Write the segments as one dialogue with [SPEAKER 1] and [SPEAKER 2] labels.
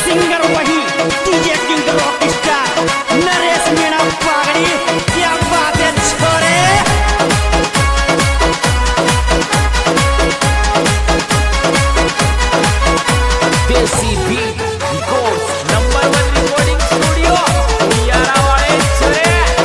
[SPEAKER 1] Singer वही DJ king rock star Naresh Meena पागड़ी। क्या बात है छोरे।
[SPEAKER 2] Desi beat records number 1 recording studio उलियारा वाले छोरे।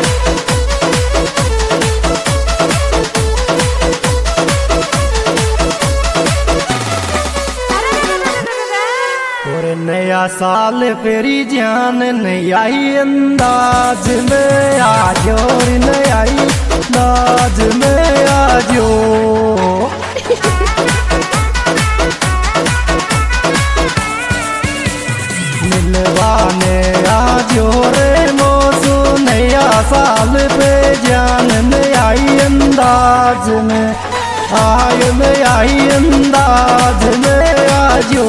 [SPEAKER 3] और नया साल फेरी जान नया ही अंदाज में आजो नया ही अंदाज में आजो। मिलवाने आजो रे मौसू नया साल पे जान नया ही अंदाज में आयो नया ही अंदाज में आजो।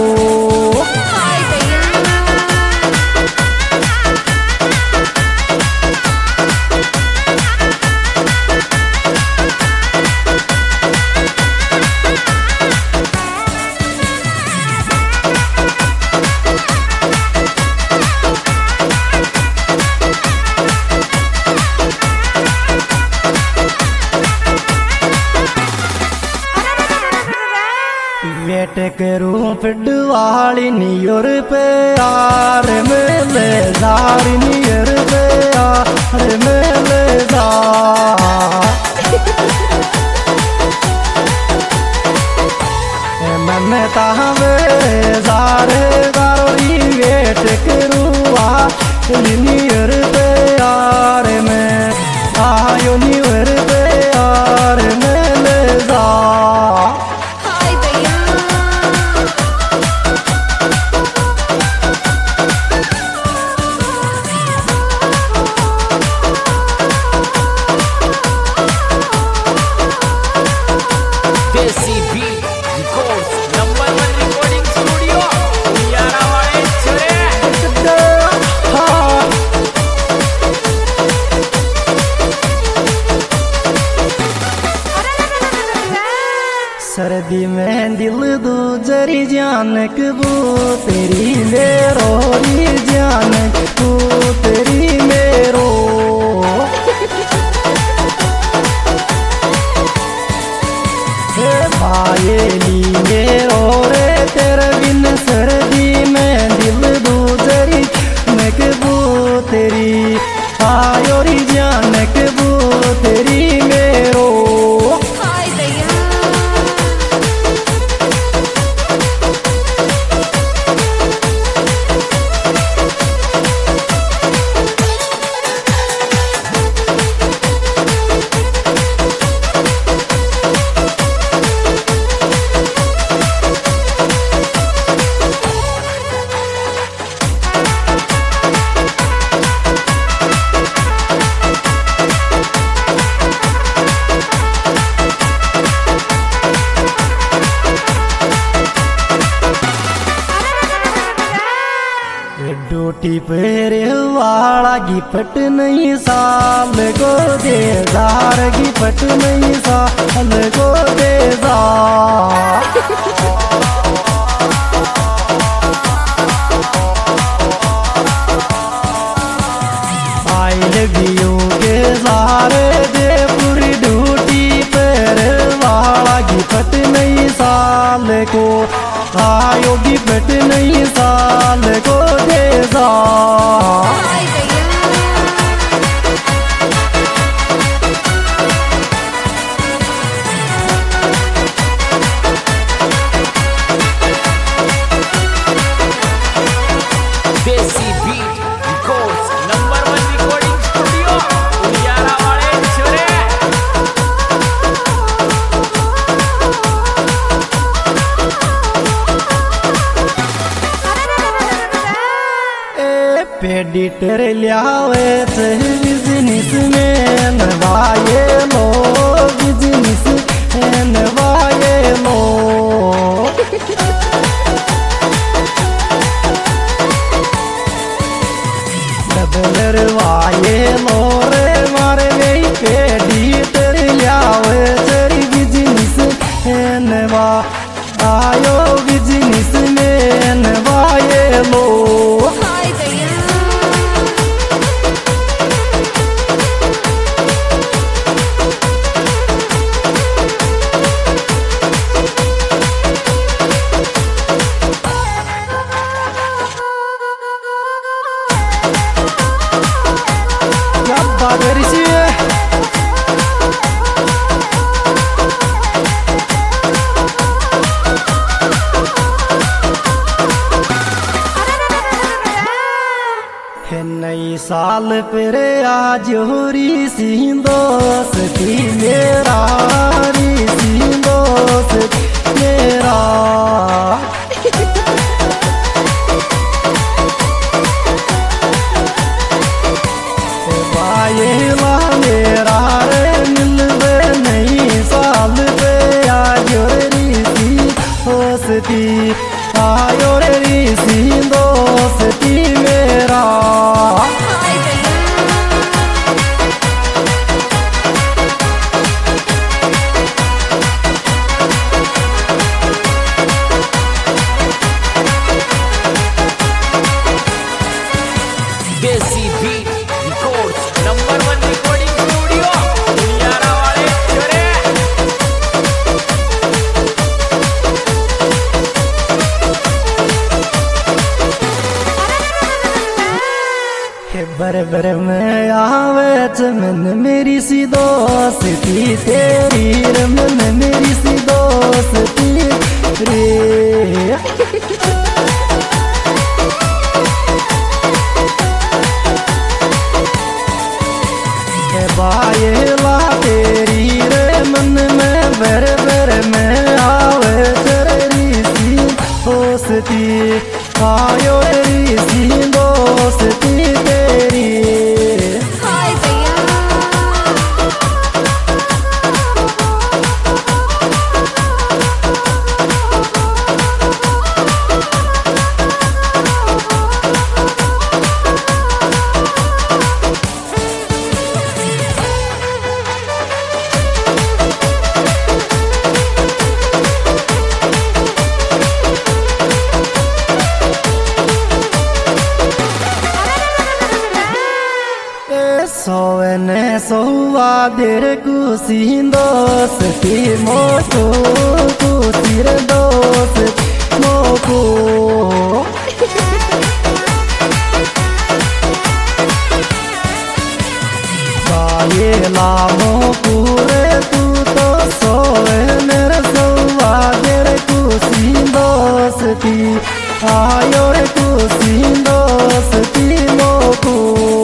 [SPEAKER 3] वेट करूं फिडवाली नियर पे यार मेले दार नियर पे यार मेले दार मन तावे दारे दारोरी वेट करूं नियर पे यार में आयो नियर पे यार मेले दार।
[SPEAKER 2] Desi beat records number 1 recording studio उलियारा वाले छोरे।
[SPEAKER 3] सर्दी में दिल दूजरी जान कबू तेरी मेरो जान कबू तेरी मेरो। पायेली मेरो रे तेरे बिन सर्दी में दिल दूजरी मैं कबू तेरी आयोरी जान कबू तेरी मेरो। ड्यूटी पेरे वाला गिफ्ट नहीं साल को दे दार गिफ्ट नहीं साल को दे दार। आई लव यू के सारे दे पूरी ड्यूटी पेरे वाला गिफ्ट नहीं साल को आयो गिफ्ट नहीं साल को दे दा।
[SPEAKER 2] Desi beat records number 1 recording studio उलियारा वाले छोरे।
[SPEAKER 3] पेडिटर लियावे बिजनेस में नवाये लो बिजनेस नवाये लो। डबलर वाये लो रे मारे में पेडिटर लियावे तेरी बिजनेस नवा आयो बिजनेस में नवाये लो। ऋषि नई साल पर आज होरी सी दोस्ती मेरा ऋषि दोस्त मेरा बायला मेरा रे मिलवे नई साल पे आज ऋषि दोस्ती आयो रे ऋषि दोस्ती मेरा
[SPEAKER 2] Desi beat records number 1 recording studio Uniara वाले छोरे।
[SPEAKER 3] बर बर में आवे मन मेरी सी दोस्ती तेरी रे मन मेरी सी दोस्ती रे बायला तेरी रे मन में बर बर में आवे तेरी सी दोस्ती आयो ऋषि दोस्ती तेरी सोने सोवा देर कुसी दोस्ती मोको कुसीर दोस्त मोको बायला मोको रे तू तो सोए मेरे सोवा देर कुसी दोस्ती आयो रे कुसी दोस्ती मोको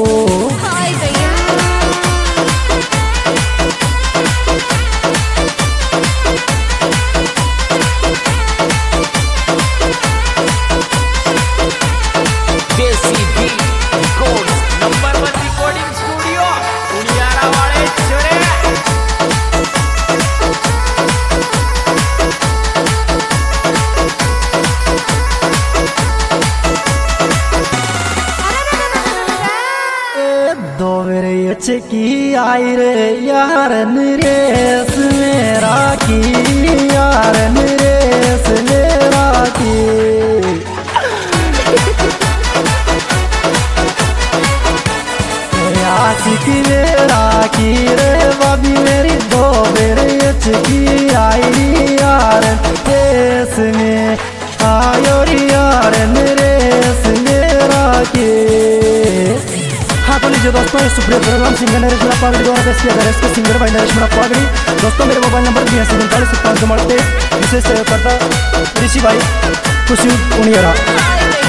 [SPEAKER 2] Desi beat records number 1 recording studio Uniara वाले छोरे।
[SPEAKER 3] दो मेरे अच्छे की आई रे यार नरेश मेरा की यार नरेश मेरा की आशिक मेरा की रे बाबी मेरी दो मेरे अच्छे की आई यार नरेश में आयो यार नरेश मेरा की। हाँ तो लीजिए दोस्तों ये सुप्रिय प्रोग्राम सिंगर नरेश मेरा पागड़ी द्वारा पेश किया गया। इसके सिंगर भाई नरेश मेरा पागड़ी। दोस्तों मेरे मोबाइल नंबर भी है 47 विशेष सहयोगकर्ता ऋषि भाई खुशी उनियारा।